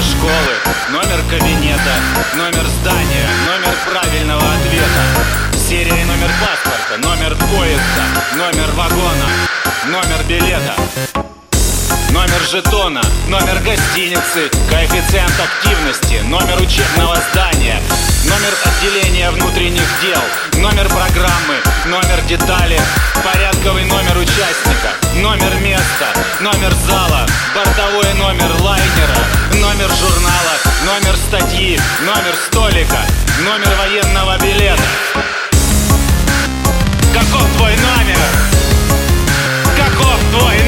школы, номер кабинета, номер здания, номер правильного ответа, серия и номер паспорта, номер поезда, номер вагона, номер билета, номер жетона, номер гостиницы, коэффициент активности, номер учебного здания, номер отделения внутренних дел, номер программы, номер детали, порядковый номер участника, номер места, номер зала, бортовой номер лайнера, номер журнала, номер статьи, номер столика, номер военного билета. Каков твой номер? Каков твой